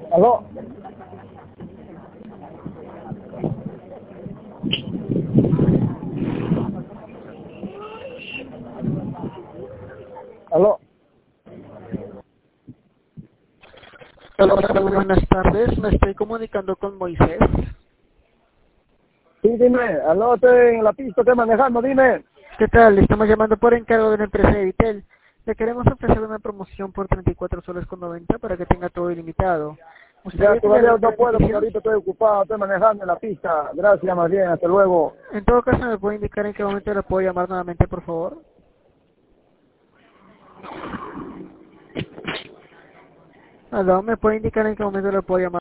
Aló. Aló. Hola, buenas tardes. Me estoy comunicando con Moisés. Sí, dime. Aló, estoy en la pista, estoy manejando, dime. ¿Qué tal? Le estamos llamando por encargo de una empresa de Vitel. Le queremos ofrecer una promoción por 34 soles con 90 para que tenga todo ilimitado. Ya ¿Gustaría tener todavía el no puedo porque beneficio? ahorita estoy ocupado, estoy manejando en la pista. Gracias, más bien, hasta luego. En todo caso, ¿me puede indicar en qué momento le puedo llamar nuevamente, por favor? ¿Aló? ¿Me puede indicar en qué momento le puedo llamar?